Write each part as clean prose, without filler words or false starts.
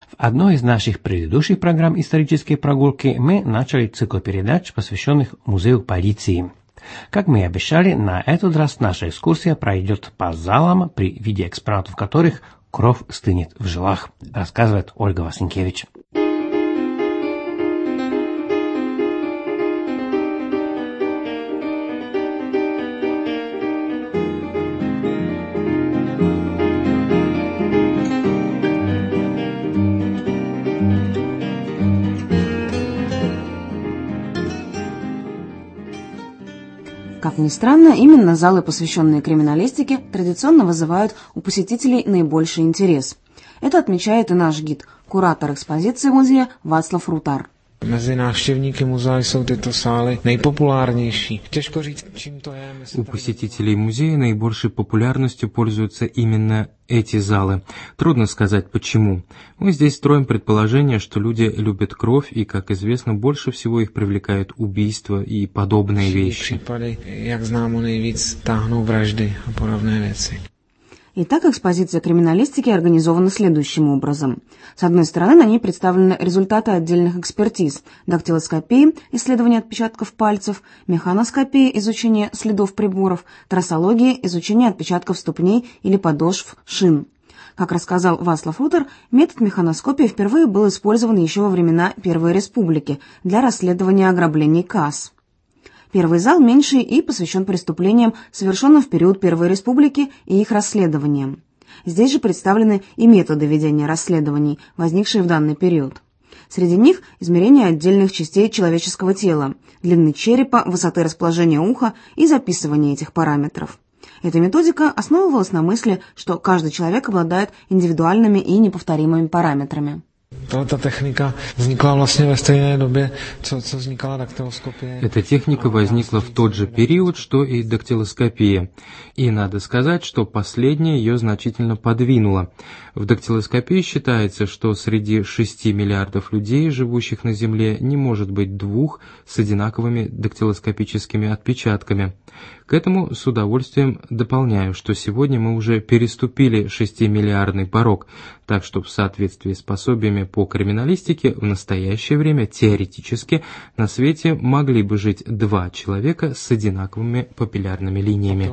В одной из наших предыдущих программ «Исторические прогулки» мы начали цикл передач, посвященных музею полиции. Как мы и обещали, на этот раз наша экскурсия пройдет по залам, при виде экспонатов которых кровь стынет в жилах, рассказывает Ольга Васенкевич. Как ни странно, именно залы, посвященные криминалистике, традиционно вызывают у посетителей наибольший интерес. Это отмечает и наш гид, куратор экспозиции музея Václav Rutar. Mezi návštěvníky muzea jsou tyto sály nejpopulárnější. Těžko říct, čím to je. У посетителей музея наибольшей популярностью пользуются именно эти залы. Трудно сказать почему. Мы здесь строим предположение, что люди любят кровь, и, как известно, больше всего их привлекают убийства и подобные вещи. Případy, jak známo, nejvíc táhnou vraždy a podobné věci. Итак, экспозиция криминалистики организована следующим образом. С одной стороны, на ней представлены результаты отдельных экспертиз: дактилоскопии, исследование отпечатков пальцев, механоскопии, изучение следов приборов, трассологии, изучение отпечатков ступней или подошв шин. Как рассказал Václav Rutar, метод механоскопии впервые был использован еще во времена Первой Республики для расследования ограблений касс. Первый зал меньший и посвящен преступлениям, совершенным в период Первой Республики и их расследованиям. Здесь же представлены и методы ведения расследований, возникшие в данный период. Среди них измерение отдельных частей человеческого тела, длины черепа, высоты расположения уха и записывание этих параметров. Эта методика основывалась на мысли, что каждый человек обладает индивидуальными и неповторимыми параметрами. Tato technika vznikla vlastně ve stejné době, co vznikala daktyloskopie. Эта техника возникла в тот же период, что и дактилоскопия. И надо сказать, что последняя ее значительно подвинула. В дактилоскопии считается, что среди 6 миллиардов людей, живущих на Земле, не может быть двух с одинаковыми дактилоскопическими отпечатками. К этому с удовольствием дополняю, что сегодня мы уже переступили 6-миллиардный порог, так что в соответствии с пособиями по криминалистике в настоящее время теоретически на свете могли бы жить два человека с одинаковыми папиллярными линиями.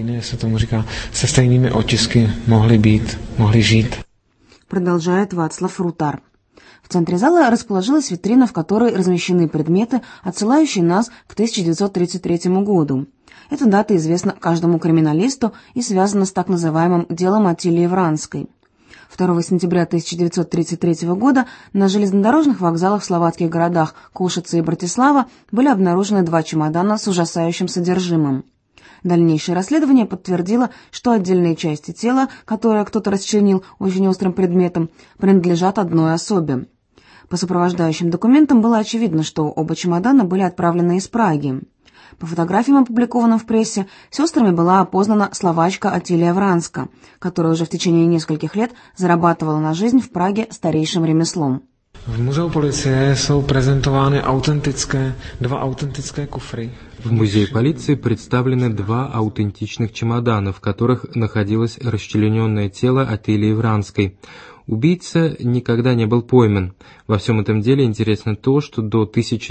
Со stejnými otisky mohli žít. Продолжает Václav Rutar. В центре зала расположилась витрина, в которой размещены предметы, отсылающие нас к 1933 году. Эта дата известна каждому криминалисту и связана с так называемым делом Атилии Вранской. 2 сентября 1933 года на железнодорожных вокзалах в словацких городах Кошице и Братислава были обнаружены 2 чемодана с ужасающим содержимым. Дальнейшее расследование подтвердило, что отдельные части тела, которые кто-то расчленил очень острым предметом, принадлежат одной особе. По сопровождающим документам было очевидно, что оба чемодана были отправлены из Праги. По фотографиям, опубликованным в прессе, сестрами была опознана словачка Атилия Вранска, которая уже в течение нескольких лет зарабатывала на жизнь в Праге старейшим ремеслом. V muzeu policie jsou prezentovány dva autentické kufry. В музее полиции представлены 2 аутентичных чемодана, в которых находилось расчлененное тело Атилии Вранской. Убийца никогда не был пойман. Во всем этом деле интересно то, что до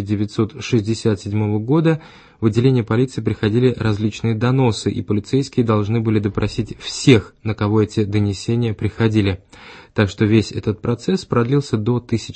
1967 года в отделение полиции приходили различные доносы, и полицейские должны были допросить всех, на кого эти донесения приходили. Так что весь этот процесс продлился до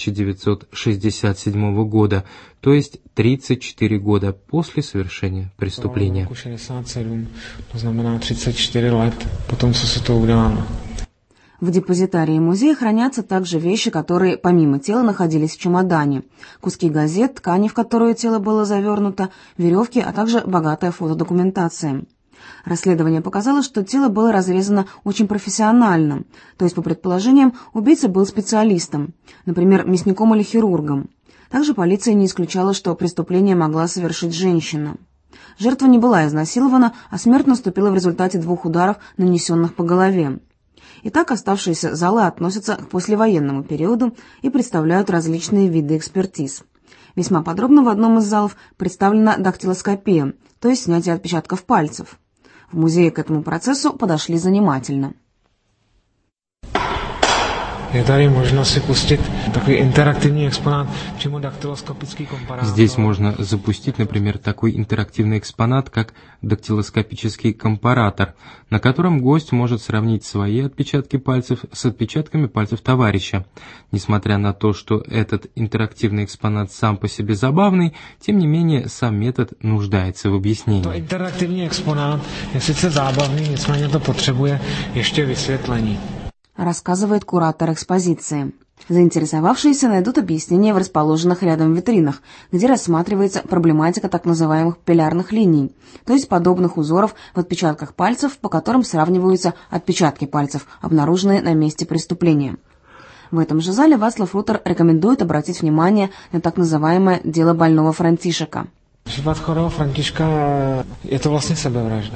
1967 года, то есть 34 года после совершения преступления. 67, to znamená 34 let potom, co se to událo. В депозитарии музея хранятся также вещи, которые помимо тела находились в чемодане: куски газет, ткани, в которую тело было завернуто, веревки, а также богатая фотодокументация. Расследование показало, что тело было разрезано очень профессионально, то есть, по предположениям, убийца был специалистом, например, мясником или хирургом. Также полиция не исключала, что преступление могла совершить женщина. Жертва не была изнасилована, а смерть наступила в результате 2 ударов, нанесенных по голове. Итак, оставшиеся залы относятся к послевоенному периоду и представляют различные виды экспертиз. Весьма подробно в одном из залов представлена дактилоскопия, то есть снятие отпечатков пальцев. В музее к этому процессу подошли занимательно. Je tady možnost si pustit takový interaktivní exponát, přímo daktyloskopický komparátor. Здесь можно запустить, например, такой интерактивный экспонат, как дактилоскопический компаратор, на котором гость может сравнить свои отпечатки пальцев с отпечатками пальцев товарища. Несмотря на то, что этот интерактивный экспонат сам по себе забавный, тем не менее сам метод нуждается в объяснении. To interaktivní exponát je sice zábavný, nicméně to potřebuje ještě vysvětlení. Рассказывает куратор экспозиции. Заинтересовавшиеся найдут объяснения в расположенных рядом витринах, где рассматривается проблематика так называемых пилярных линий, то есть подобных узоров в отпечатках пальцев, по которым сравниваются отпечатки пальцев, обнаруженные на месте преступления. В этом же зале Václav Rutter рекомендует обратить внимание на так называемое дело больного Франтишека. Případ chorého Františka je to vlastně sebevražda.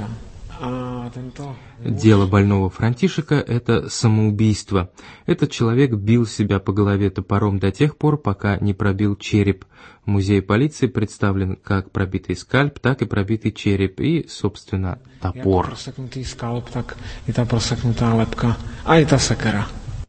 Дело больного Франтишека – это самоубийство. Этот человек бил себя по голове топором до тех пор, пока не пробил череп. В музее полиции представлен как пробитый скальп, так и пробитый череп и, собственно, топор. Как просекнутый скальп, так и та просекнутая лепка, а и та секера.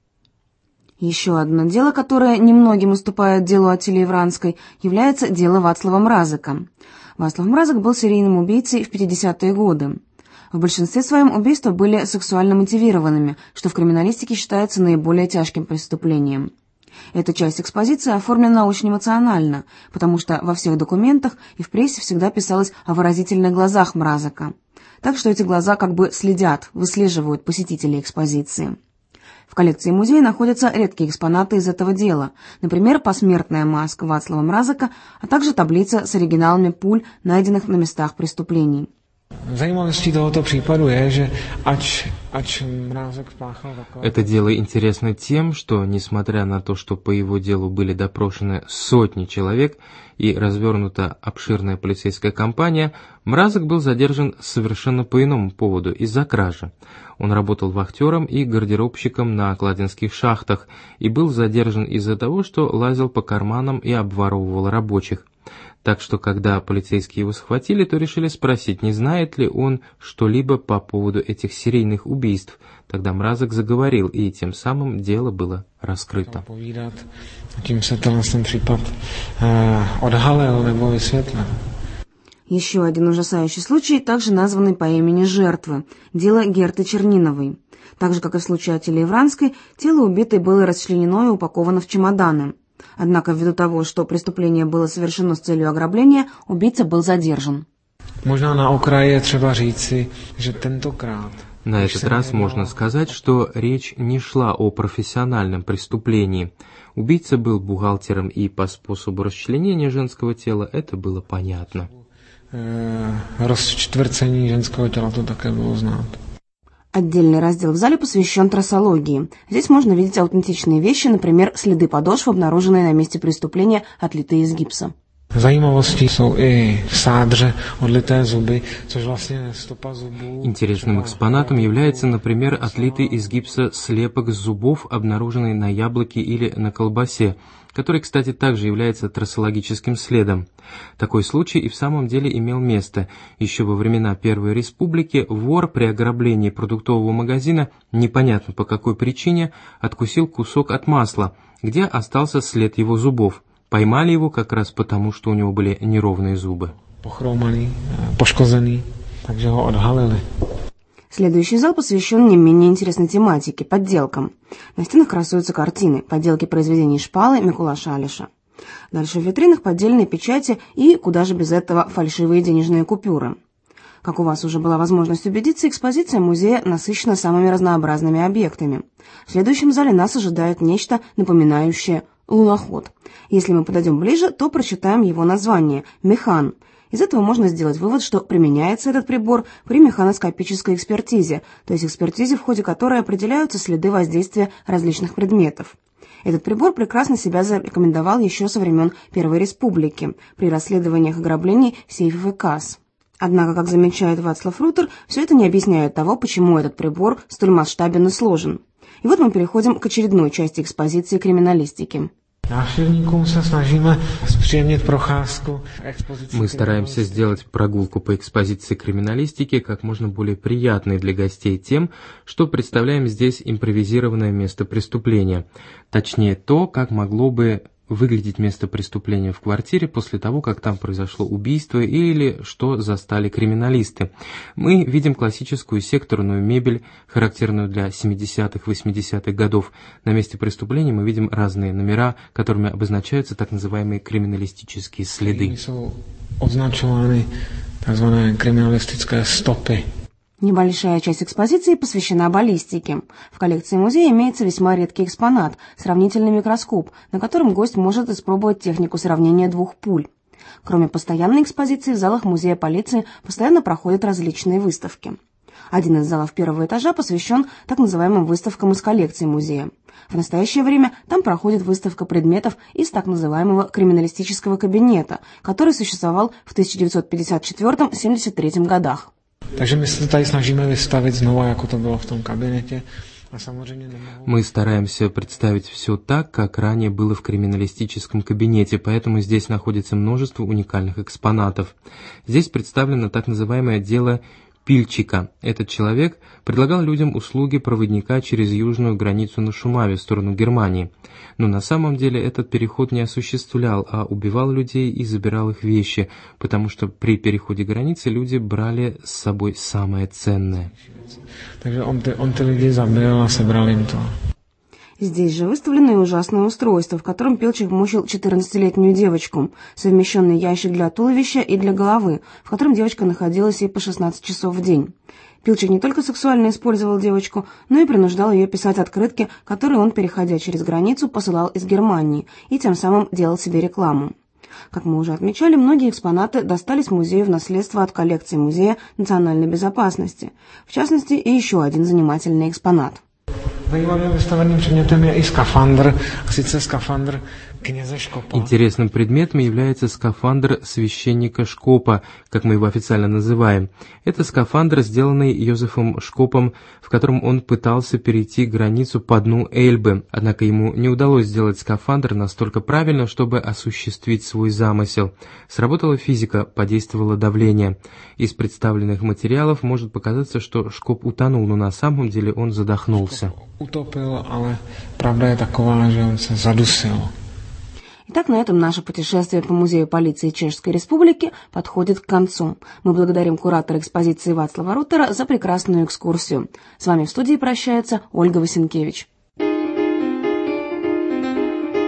Еще одно дело, которое немногим уступает делу Аттилии Вранской, является дело Вацлава Мразыка. Вацлав Мразык был серийным убийцей в 50-е годы. В большинстве своем убийства были сексуально мотивированными, что в криминалистике считается наиболее тяжким преступлением. Эта часть экспозиции оформлена очень эмоционально, потому что во всех документах и в прессе всегда писалось о выразительных глазах Мразыка. Так что эти глаза как бы следят, выслеживают посетителей экспозиции. В коллекции музея находятся редкие экспонаты из этого дела, например, посмертная маска Вацлава Мразыка, а также таблица с оригиналами пуль, найденных на местах преступлений. Zajímavostí tohoto případu je, že ač Mrázek spáchal takové... Это дело интересно тем, что, несмотря на то, что по его делу были допрошены сотни человек и развернута обширная полицейская кампания, Мразок был задержан совершенно по иному поводу, из-за кражи. Он работал вахтером и гардеробщиком на кладенских шахтах и был задержан из-за того, что лазил по карманам и обворовывал рабочих. Так что, когда полицейские его схватили, то решили спросить, не знает ли он что-либо по поводу этих серийных убийств. Тогда Мразок заговорил, и тем самым дело было раскрыто. Tím se ten případ odhalil nebo vysvětlil. Еще один ужасающий случай, также названный по имени жертвы, дело Герты Черниновой. Так же, как и в случае Аттилии Вранской, тело убитой было расчленено и упаковано в чемоданы. Однако, ввиду того, что преступление было совершено с целью ограбления, убийца был задержан. Možná na okraji třeba říci, že tentokrát. На этот раз можно сказать, что речь не шла о профессиональном преступлении. Убийца был бухгалтером, и по способу расчленения женского тела это было понятно. Rozčtvrcení ženského těla to také bylo znát. Отдельный раздел в зале посвящен трассологии. Здесь можно видеть аутентичные вещи, например, следы подошв, обнаруженные на месте преступления, отлитые из гипса. Zajímavostí jsou i v sádře odlité zuby, což vlastně stopa zubů. Интересным экспонатом является, например, отлитый из гипса слепок зубов, обнаруженный на яблоке или на колбасе, который, кстати, также является трассологическим следом. Такой случай и в самом деле имел место. Еще во времена Первой Республики вор при ограблении продуктового магазина, непонятно по какой причине, откусил кусок от масла, где остался след его зубов. Поймали его как раз потому, что у него были неровные зубы. Pochromaný, poškozený, takže ho odhalili. Следующий зал посвящен не менее интересной тематике – подделкам. На стенах красуются картины, подделки произведений Шпалы, Микулаша Алиша. Дальше в витринах поддельные печати и, куда же без этого, фальшивые денежные купюры. Как у вас уже была возможность убедиться, экспозиция музея насыщена самыми разнообразными объектами. В следующем зале нас ожидает нечто напоминающее луноход. Если мы подойдем ближе, то прочитаем его название – «Механ». Из этого можно сделать вывод, что применяется этот прибор при механоскопической экспертизе, то есть экспертизе, в ходе которой определяются следы воздействия различных предметов. Этот прибор прекрасно себя зарекомендовал еще со времен Первой Республики при расследованиях ограблений сейфов и касс. Однако, как замечает Václav Rutter, все это не объясняет того, почему этот прибор столь масштабен и сложен. И вот мы переходим к очередной части экспозиции криминалистики. Мы стараемся сделать прогулку по экспозиции криминалистики как можно более приятной для гостей тем, что представляем здесь импровизированное место преступления. Точнее, то, как могло бы выглядеть место преступления в квартире после того, как там произошло убийство или что застали криминалисты. Мы видим классическую секторную мебель, характерную для 70-х, 80-х годов. На месте преступления мы видим разные номера, которыми обозначаются так называемые криминалистические следы. Označovány tzv. Kriminalistické stopy. Небольшая часть экспозиции посвящена баллистике. В коллекции музея имеется весьма редкий экспонат – сравнительный микроскоп, на котором гость может испробовать технику сравнения двух пуль. Кроме постоянной экспозиции, в залах музея полиции постоянно проходят различные выставки. Один из залов первого этажа посвящен так называемым выставкам из коллекции музея. В настоящее время там проходит выставка предметов из так называемого криминалистического кабинета, который существовал в 1954-1973 годах. Takže my se to tady snažíme vystavit znovu, jako to bylo v tom kabinetě. Мы стараемся представить все так, как ранее было в криминалистическом кабинете, поэтому здесь находится множество уникальных экспонатов. Здесь представлено так называемое дело Пильчика. Этот человек предлагал людям услуги проводника через южную границу на Шумаве в сторону Германии. Но на самом деле этот переход не осуществлял, а убивал людей и забирал их вещи, потому что при переходе границы люди брали с собой самое ценное. Takže on ty lidi zabil a sebral jim to. Здесь же выставлено и ужасное устройство, в котором Пильчик мучил 14-летнюю девочку, совмещенный ящик для туловища и для головы, в котором девочка находилась ей по 16 часов в день. Пильчик не только сексуально использовал девочку, но и принуждал ее писать открытки, которые он, переходя через границу, посылал из Германии, и тем самым делал себе рекламу. Как мы уже отмечали, многие экспонаты достались музею в наследство от коллекции Музея национальной безопасности. В частности, и еще один занимательный экспонат. Zajímavým vystaveným předmětem je i skafandr, a sice skafandr kněze Škopa. Интересным предметом является скафандр священника Шкопа, как мы его официально называем. Это скафандр, сделанный Йозефом Шкопом, в котором он пытался перейти границу по дну Эльбы, однако ему не удалось сделать скафандр настолько правильно, чтобы осуществить свой замысел. Сработала физика, подействовало давление. Из представленных материалов может показаться, что Шкоп утонул, но на самом деле он задохнулся. Utopil, ale pravda je taková, že on se zadusil. Итак, на этом наше путешествие по музею полиции Чешской Республики подходит к концу. Мы благодарим куратора экспозиции Вацлава Рутера за прекрасную экскурсию. С вами в студии прощается Ольга Васенкевич.